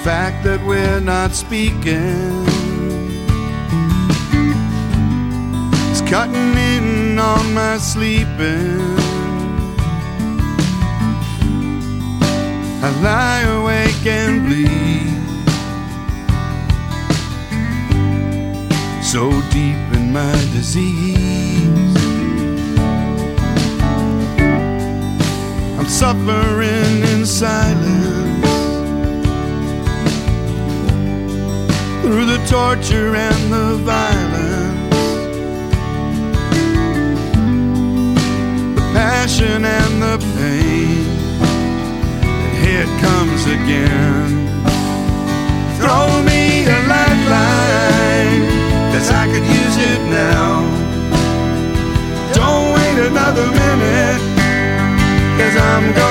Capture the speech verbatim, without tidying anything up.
fact that we're not speaking is cutting in on my sleeping. I lie awake and bleed, so deep in my disease. I'm suffering in silence through the torture and the violence, the passion and the pain. Here it comes again. Throw me a lifeline, 'cause I could use it now. Don't wait another minute, 'cause I'm going